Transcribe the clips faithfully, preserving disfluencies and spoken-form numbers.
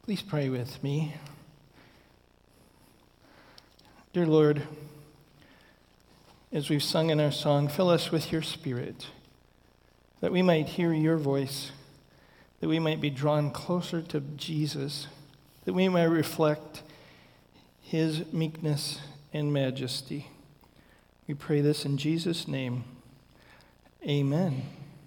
Please pray with me. Dear Lord, as we've sung in our song, fill us with your Spirit, that we might hear your voice, that we might be drawn closer to Jesus, that we might reflect his meekness and majesty. We pray this in Jesus' name. Amen.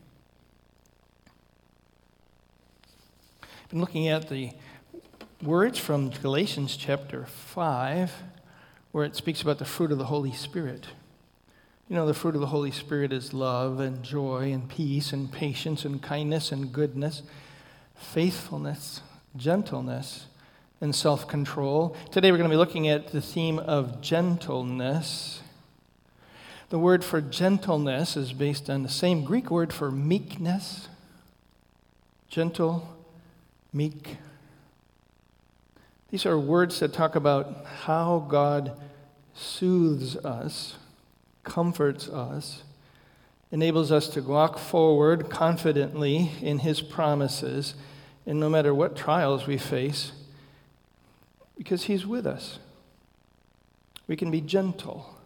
I've been looking at the words from Galatians chapter five, where it speaks about the fruit of the Holy Spirit. You know, the fruit of the Holy Spirit is love and joy and peace and patience and kindness and goodness, faithfulness, gentleness, and self-control. Today we're going to be looking at the theme of gentleness. The word for gentleness is based on the same Greek word for meekness. Gentle, meek. These are words that talk about how God soothes us, comforts us, enables us to walk forward confidently in his promises, and no matter what trials we face, because he's with us. We can be gentle.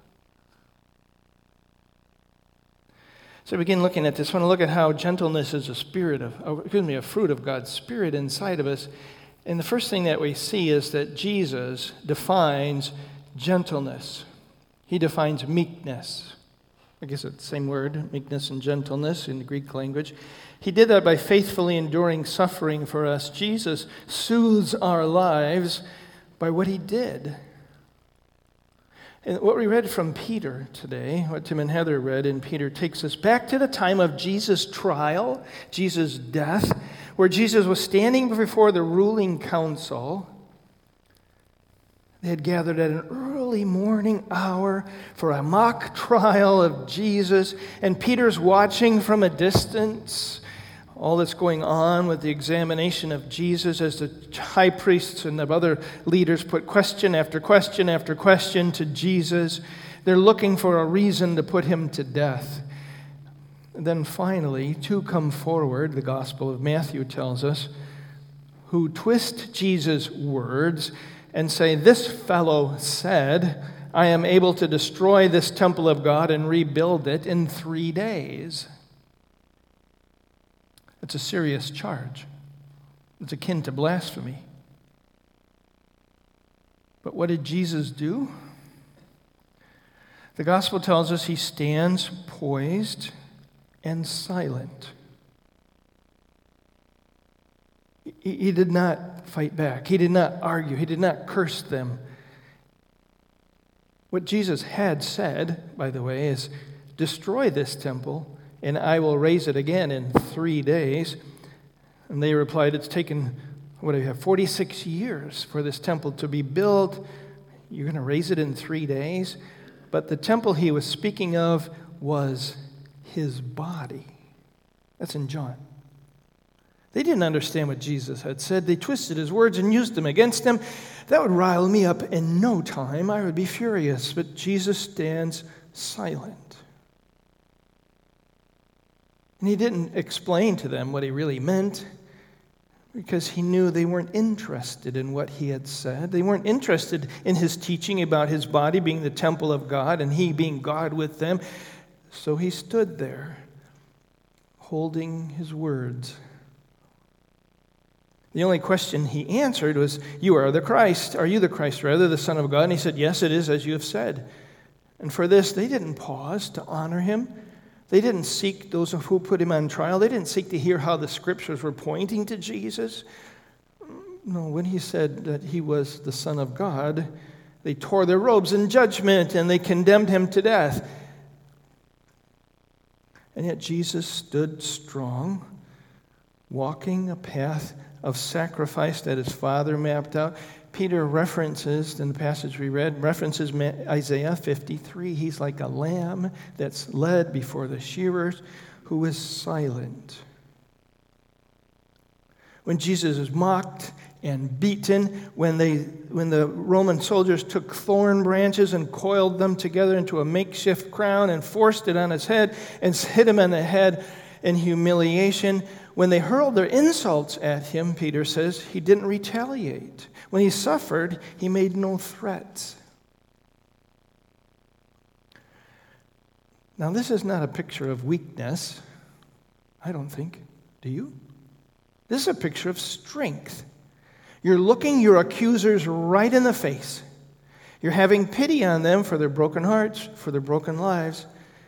So I begin looking at this. I want to look at how gentleness is a spirit of, excuse me, a fruit of God's Spirit inside of us. And the first thing that we see is that Jesus defines gentleness. He defines meekness. I guess it's the same word, meekness and gentleness in the Greek language. He did that by faithfully enduring suffering for us. Jesus soothes our lives by what he did. And what we read from Peter today, what Tim and Heather read in Peter, takes us back to the time of Jesus' trial, Jesus' death, where Jesus was standing before the ruling council. They had gathered at an early morning hour for a mock trial of Jesus, and Peter's watching from a distance all that's going on with the examination of Jesus as the high priests and the other leaders put question after question after question to Jesus. They're looking for a reason to put him to death. And then finally, two come forward, the Gospel of Matthew tells us, who twist Jesus' words and say, "This fellow said, I am able to destroy this temple of God and rebuild it in three days." It's a serious charge. It's akin to blasphemy. But what did Jesus do? The Gospel tells us he stands poised and silent. He, he did not fight back. He did not argue. He did not curse them. What Jesus had said, by the way, is destroy this temple and I will raise it again in three days. And they replied, it's taken, what do you have, forty-six years for this temple to be built. You're going to raise it in three days? But the temple he was speaking of was his body. That's in John. They didn't understand what Jesus had said. They twisted his words and used them against him. That would rile me up in no time. I would be furious. But Jesus stands silent. And he didn't explain to them what he really meant because he knew they weren't interested in what he had said. They weren't interested in his teaching about his body being the temple of God and he being God with them. So he stood there, holding his words. The only question he answered was, "You are the Christ. Are you the Christ, rather, the Son of God?" And he said, "Yes, it is, as you have said." And for this, they didn't pause to honor him. They didn't seek, those who put him on trial, they didn't seek to hear how the scriptures were pointing to Jesus. No, when he said that he was the Son of God, they tore their robes in judgment and they condemned him to death. And yet Jesus stood strong, walking a path of sacrifice that his Father mapped out. Peter references, in the passage we read, references Isaiah fifty-three. He's like a lamb that's led before the shearers who is silent. When Jesus is mocked and beaten, when they, when the Roman soldiers took thorn branches and coiled them together into a makeshift crown and forced it on his head and hit him on the head in humiliation, When they hurled their insults at him, Peter says, he didn't retaliate. When he suffered, he made no threats. Now, this is not a picture of weakness, I don't think. Do you? This is a picture of strength. You're looking your accusers right in the face. You're having pity on them for their broken hearts, for their broken lives.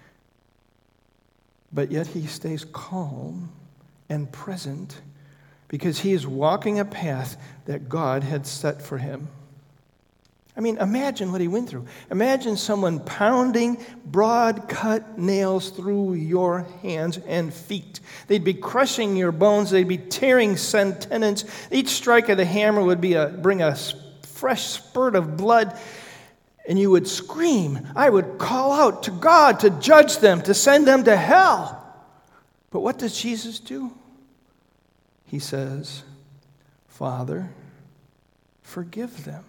But yet he stays calm and present because he is walking a path that God had set for him. I mean, imagine what he went through. Imagine someone pounding broad-cut nails through your hands and feet. They'd be crushing your bones. They'd be tearing tendons. Each strike of the hammer would be a, bring a fresh spurt of blood, and you would scream. I would call out to God to judge them, to send them to hell. But what does Jesus do? He says, Father, forgive them.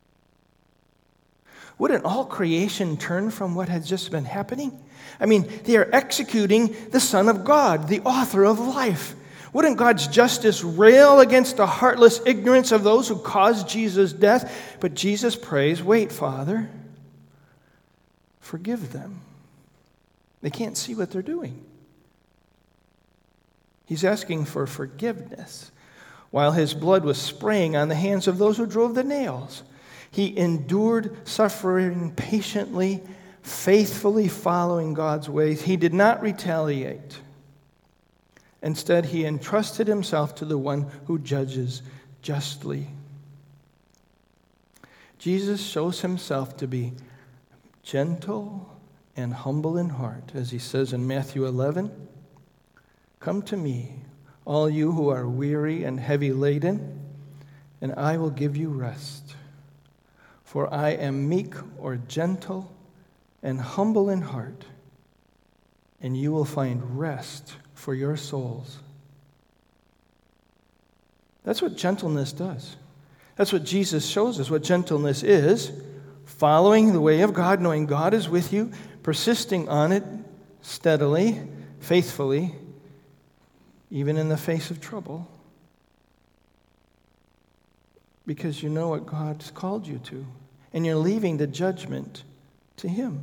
Wouldn't all creation turn from what has just been happening? I mean, they are executing the Son of God, the author of life. Wouldn't God's justice rail against the heartless ignorance of those who caused Jesus' death? But Jesus prays, wait, Father, forgive them. They can't see what they're doing. He's asking for forgiveness while his blood was spraying on the hands of those who drove the nails. He endured suffering patiently, faithfully following God's ways. He did not retaliate. Instead, he entrusted himself to the one who judges justly. Jesus shows himself to be gentle and humble in heart, as he says in Matthew eleven, come to me, all you who are weary and heavy laden, and I will give you rest. For I am meek or gentle and humble in heart, and you will find rest for your souls. That's what gentleness does. That's what Jesus shows us, what gentleness is. Following the way of God, knowing God is with you, persisting on it steadily, faithfully, even in the face of trouble, because you know what God's called you to, and you're leaving the judgment to Him.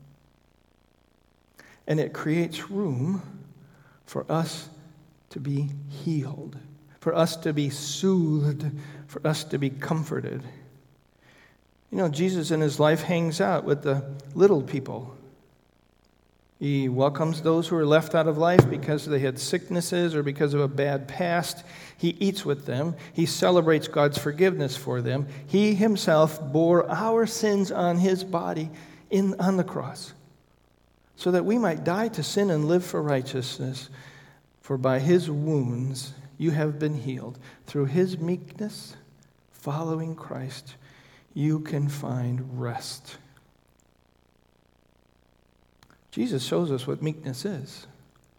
And it creates room for us to be healed, for us to be soothed, for us to be comforted. You know, Jesus in his life hangs out with the little people. He welcomes those who are left out of life because they had sicknesses or because of a bad past. He eats with them. He celebrates God's forgiveness for them. He himself bore our sins on his body in, on the cross so that we might die to sin and live for righteousness. For by his wounds you have been healed. Through his meekness, following Christ, you can find rest. Jesus shows us what meekness is.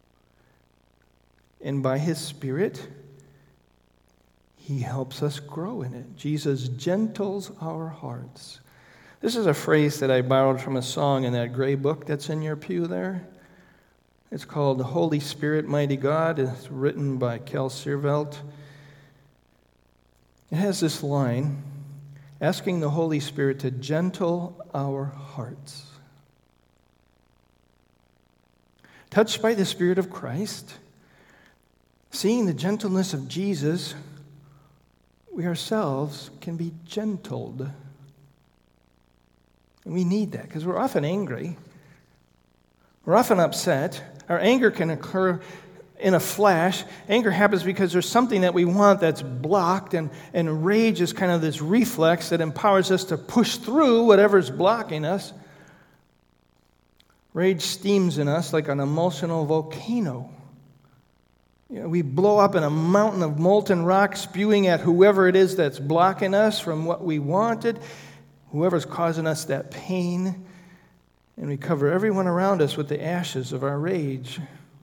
And by his Spirit, he helps us grow in it. Jesus gentles our hearts. This is a phrase that I borrowed from a song in that gray book that's in your pew there. It's called Holy Spirit, Mighty God. It's written by Kel Siervelt. It has this line, asking the Holy Spirit to gentle our hearts. Touched by the Spirit of Christ, seeing the gentleness of Jesus, we ourselves can be gentled. And we need that because we're often angry. We're often upset. Our anger can occur in a flash. Anger happens because there's something that we want that's blocked, and, and rage is kind of this reflex that empowers us to push through whatever's blocking us. Rage steams in us like an emotional volcano. You know, we blow up in a mountain of molten rock, spewing at whoever it is that's blocking us from what we wanted, whoever's causing us that pain, and we cover everyone around us with the ashes of our rage.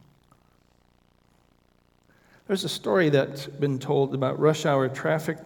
There's a story that's been told about rush hour traffic.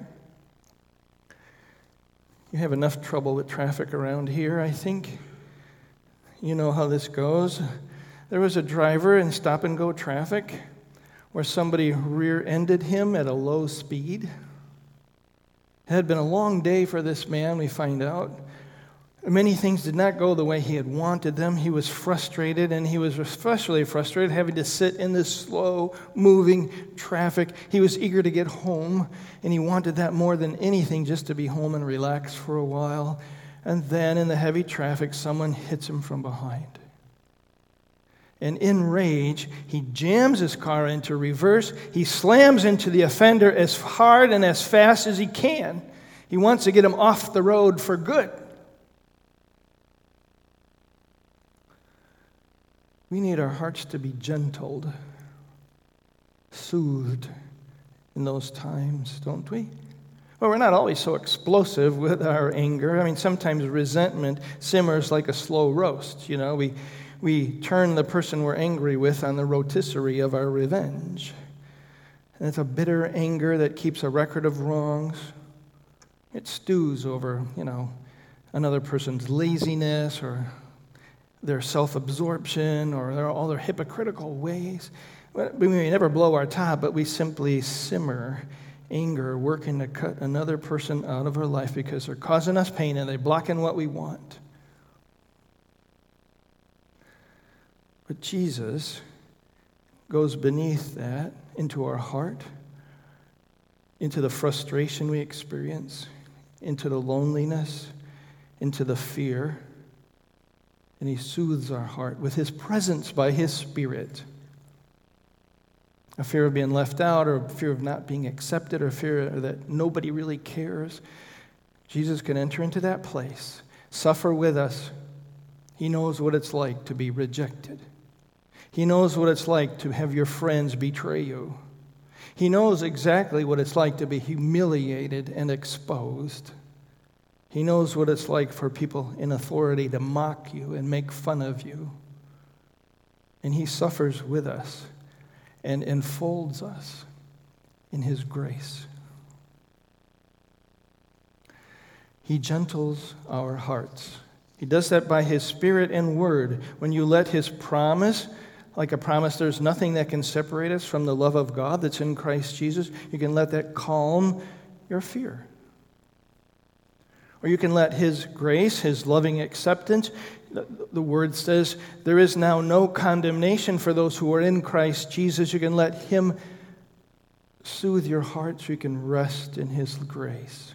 You have enough trouble with traffic around here, I think. You know how this goes. There was a driver in stop-and-go traffic where somebody rear-ended him at a low speed. It had been a long day for this man, we find out. Many things did not go the way he had wanted them. He was frustrated, and he was especially frustrated having to sit in this slow-moving traffic. He was eager to get home, and he wanted that more than anything, just to be home and relax for a while. And then in the heavy traffic, someone hits him from behind. And in rage, he jams his car into reverse. He slams into the offender as hard and as fast as he can. He wants to get him off the road for good. We need our hearts to be gentled, soothed in those times, don't we? Well, we're not always so explosive with our anger. I mean, sometimes resentment simmers like a slow roast. You know, we we turn the person we're angry with on the rotisserie of our revenge. And it's a bitter anger that keeps a record of wrongs. It stews over, you know, another person's laziness or their self-absorption or their, all their hypocritical ways. We may never blow our top, but we simply simmer anger, working to cut another person out of our life because they're causing us pain and they're blocking what we want. But Jesus goes beneath that into our heart, into the frustration we experience, into the loneliness, into the fear. And he soothes our heart with his presence by his Spirit. A fear of being left out, or a fear of not being accepted, or fear that nobody really cares. Jesus can enter into that place, suffer with us. He knows what it's like to be rejected. He knows what it's like to have your friends betray you. He knows exactly what it's like to be humiliated and exposed. He knows what it's like for people in authority to mock you and make fun of you. And he suffers with us and enfolds us in his grace. He gentles our hearts. He does that by his Spirit and word. When you let his promise, like a promise, there's nothing that can separate us from the love of God that's in Christ Jesus, you can let that calm your fear. Or you can let his grace, his loving acceptance, the word says, there is now no condemnation for those who are in Christ Jesus. You can let him soothe your heart so you can rest in his grace.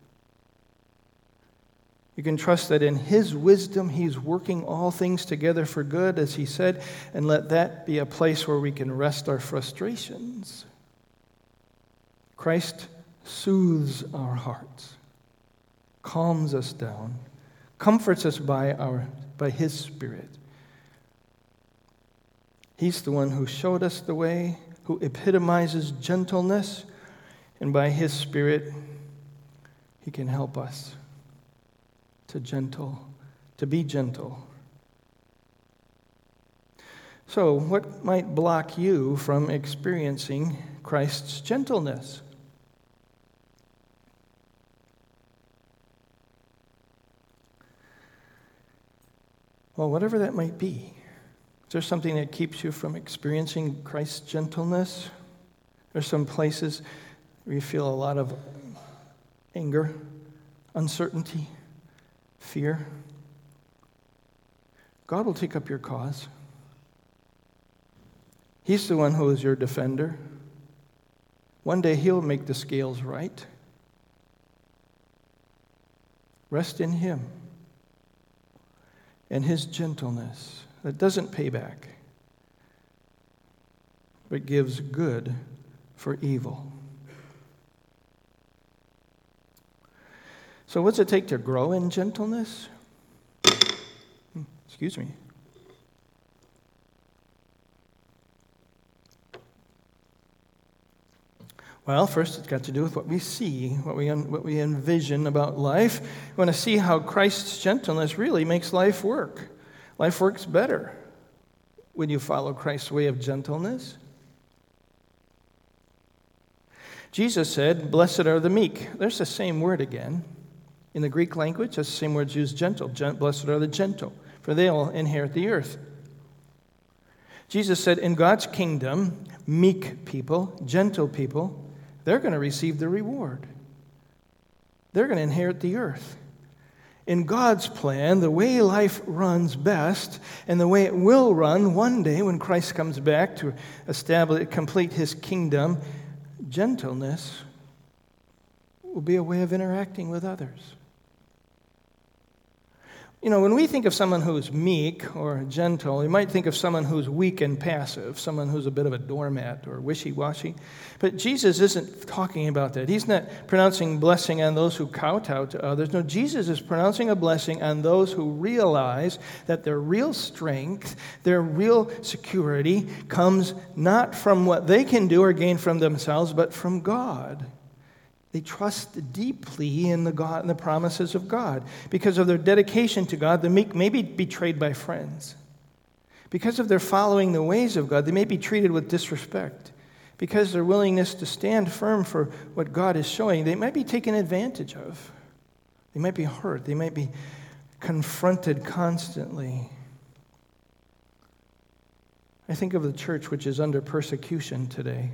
You can trust that in his wisdom, he's working all things together for good, as he said, and let that be a place where we can rest our frustrations. Christ soothes our hearts, calms us down, comforts us by our by his Spirit. He's the one who showed us the way, who epitomizes gentleness, and by his Spirit, he can help us to gentle, to be gentle. So, what might block you from experiencing Christ's gentleness? Well, whatever that might be. Is there something that keeps you from experiencing Christ's gentleness? There's some places where you feel a lot of anger, uncertainty, fear. God will take up your cause. He's the one who is your defender. One day he'll make the scales right. Rest in him and his gentleness that doesn't pay back, but gives good for evil. So what's it take to grow in gentleness? Excuse me. Well, first it's got to do with what we see, what we un- what we envision about life. We want to see how Christ's gentleness really makes life work. Life works better when you follow Christ's way of gentleness. Jesus said, "Blessed are the meek." There's the same word again. In the Greek language, that's the same word used, gentle. Blessed are the gentle, for they will inherit the earth. Jesus said, in God's kingdom, meek people, gentle people, they're going to receive the reward. They're going to inherit the earth. In God's plan, the way life runs best, and the way it will run one day when Christ comes back to establish, complete his kingdom, gentleness will be a way of interacting with others. You know, when we think of someone who's meek or gentle, we might think of someone who's weak and passive, someone who's a bit of a doormat or wishy-washy. But Jesus isn't talking about that. He's not pronouncing blessing on those who kowtow to others. No, Jesus is pronouncing a blessing on those who realize that their real strength, their real security comes not from what they can do or gain from themselves, but from God. They trust deeply in the God and the promises of God. Because of their dedication to God, the meek may be betrayed by friends. Because of their following the ways of God, they may be treated with disrespect. Because of their willingness to stand firm for what God is showing, they might be taken advantage of. They might be hurt. They might be confronted constantly. I think of the church which is under persecution today.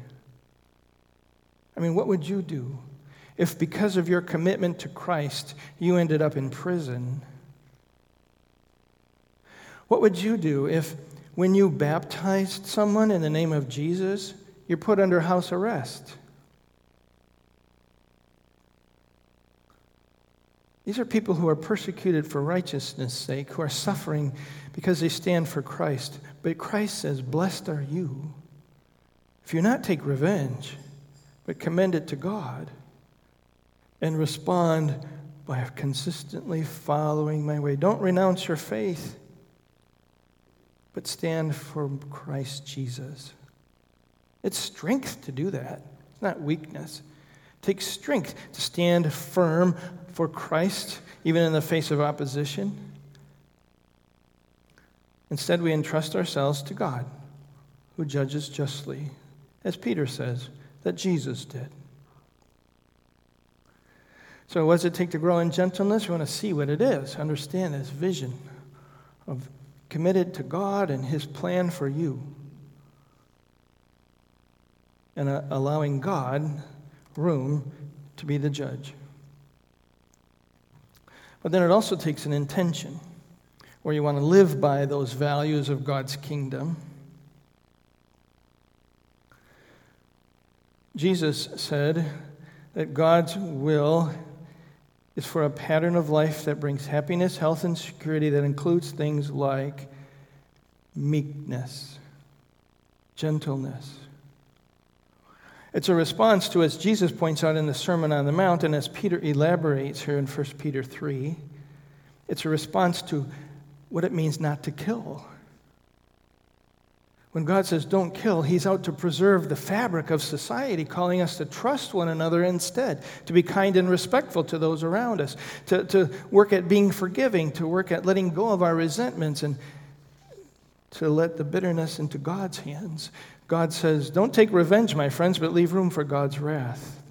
I mean, what would you do if because of your commitment to Christ, you ended up in prison? What would you do if when you baptized someone in the name of Jesus, you're put under house arrest? These are people who are persecuted for righteousness' sake, who are suffering because they stand for Christ. But Christ says, blessed are you if you not take revenge, but commend it to God. And respond by consistently following my way. Don't renounce your faith, but stand for Christ Jesus. It's strength to do that. It's not weakness. It takes strength to stand firm for Christ, even in the face of opposition. Instead, we entrust ourselves to God, who judges justly, as Peter says that Jesus did. So what does it take to grow in gentleness? We want to see what it is, understand this vision of committed to God and his plan for you, and uh, allowing God room to be the judge. But then it also takes an intention, where you want to live by those values of God's kingdom. Jesus said that God's will is for a pattern of life that brings happiness, health, and security that includes things like meekness, gentleness. It's a response to, as Jesus points out in the Sermon on the Mount, and as Peter elaborates here in First Peter three, it's a response to what it means not to kill. When God says don't kill, he's out to preserve the fabric of society, calling us to trust one another instead, to be kind and respectful to those around us, to, to work at being forgiving, to work at letting go of our resentments, and to let the bitterness into God's hands. God says, don't take revenge, my friends, but leave room for God's wrath.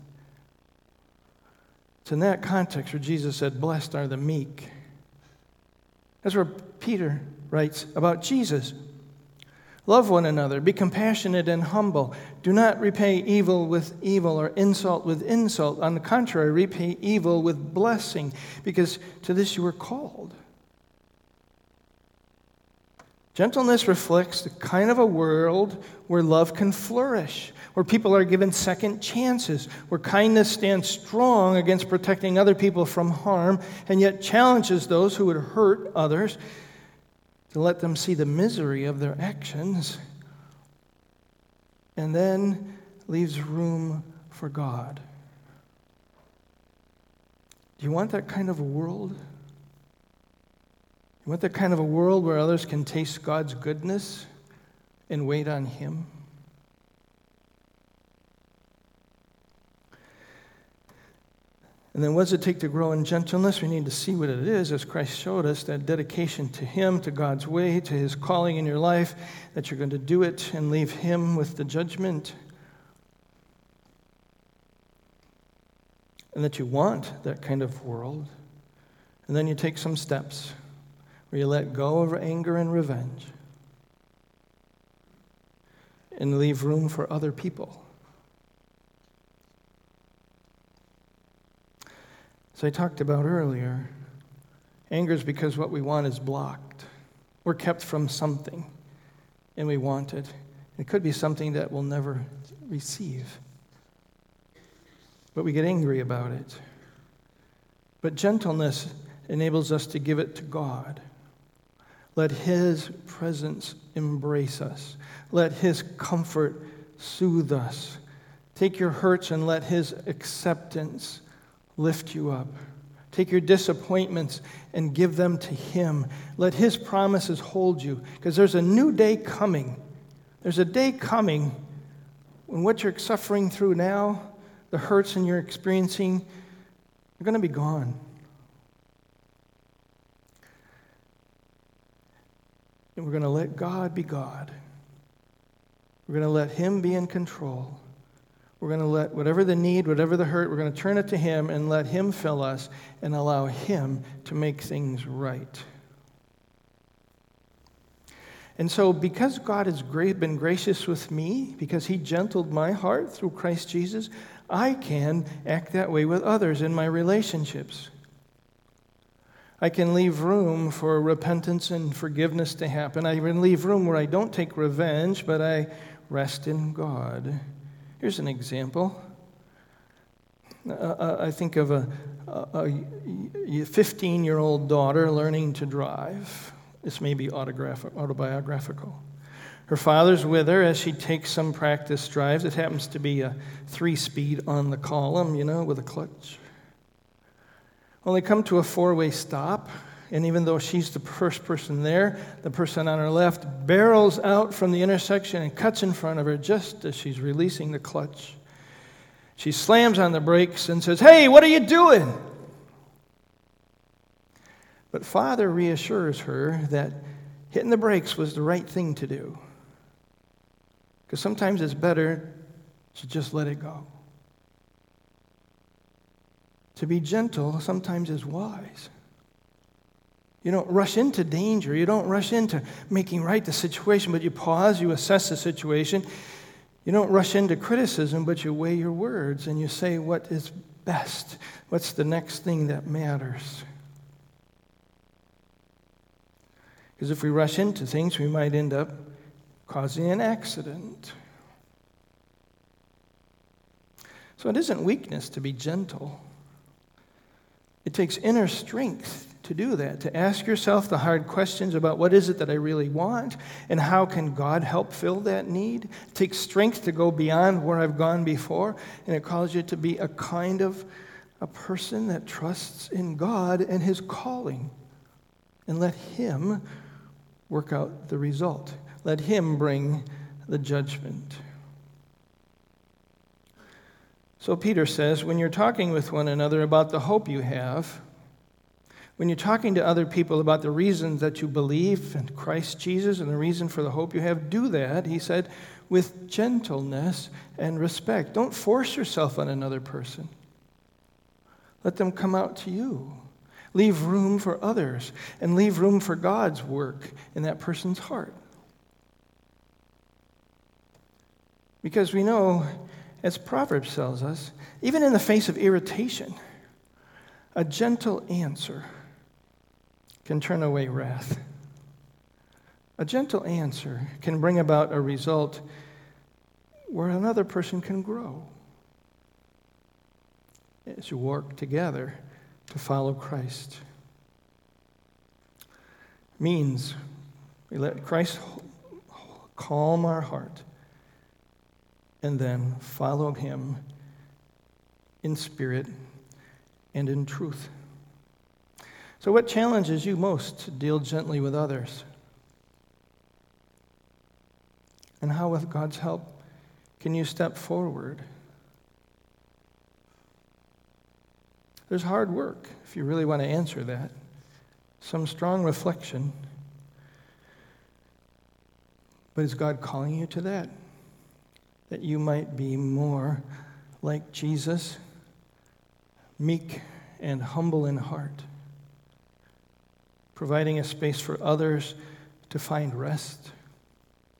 It's in that context where Jesus said, blessed are the meek. That's where Peter writes about Jesus. Love one another, be compassionate and humble. Do not repay evil with evil or insult with insult. On the contrary, repay evil with blessing, because to this you were called. Gentleness reflects the kind of a world where love can flourish, where people are given second chances, where kindness stands strong against protecting other people from harm, and yet challenges those who would hurt others to let them see the misery of their actions, and then leaves room for God. Do you want that kind of a world? You want that kind of a world where others can taste God's goodness and wait on him? And then what does it take to grow in gentleness? We need to see what it is, as Christ showed us, that dedication to him, to God's way, to his calling in your life, that you're going to do it and leave him with the judgment. And that you want that kind of world. And then you take some steps where you let go of anger and revenge. and leave room for other people. As I talked about earlier, anger is because what we want is blocked. We're kept from something, and we want it. It could be something that we'll never receive. But we get angry about it. But gentleness enables us to give it to God. Let His presence embrace us. Let His comfort soothe us. Take your hurts and let His acceptance lift you up. Take your disappointments and give them to Him. Let His promises hold you, because there's a new day coming. There's a day coming when what you're suffering through now, the hurts and you're experiencing, are going to be gone. And we're going to let God be God. We're going to let Him be in control. We're going to let whatever the need, whatever the hurt, we're going to turn it to Him and let Him fill us and allow Him to make things right. And so because God has been gracious with me, because He gentled my heart through Christ Jesus, I can act that way with others in my relationships. I can leave room for repentance and forgiveness to happen. I can leave room where I don't take revenge, but I rest in God. Here's an example. Uh, I think of a, a fifteen-year-old daughter learning to drive. This may be autobiographical. Her father's with her as she takes some practice drives. It happens to be a three-speed on the column, you know, with a clutch. Well, they come to a four-way stop, and even though she's the first person there, the person on her left barrels out from the intersection and cuts in front of her just as she's releasing the clutch. She slams on the brakes and says, "Hey, what are you doing?" But Father reassures her that hitting the brakes was the right thing to do. Because sometimes it's better to just let it go. To be gentle sometimes is wise. You don't rush into danger. You don't rush into making right the situation, but you pause, you assess the situation. You don't rush into criticism, but you weigh your words and you say what is best. What's the next thing that matters? Because if we rush into things, we might end up causing an accident. So it isn't weakness to be gentle. It takes inner strength to do that, to ask yourself the hard questions about what is it that I really want and how can God help fill that need. It takes strength to go beyond where I've gone before, and it calls you to be a kind of a person that trusts in God and His calling and let Him work out the result. Let Him bring the judgment. So Peter says, when you're talking with one another about the hope you have, when you're talking to other people about the reasons that you believe in Christ Jesus and the reason for the hope you have, do that, he said, with gentleness and respect. Don't force yourself on another person. Let them come out to you. Leave room for others and leave room for God's work in that person's heart. Because we know, as Proverbs tells us, even in the face of irritation, a gentle answer can turn away wrath. A gentle answer can bring about a result where another person can grow as you work together to follow Christ. Means we let Christ calm our heart and then follow Him in spirit and in truth. So what challenges you most to deal gently with others? And how, with God's help, can you step forward? There's hard work if you really want to answer that. Some strong reflection. But is God calling you to that? That you might be more like Jesus, meek and humble in heart, providing a space for others to find rest,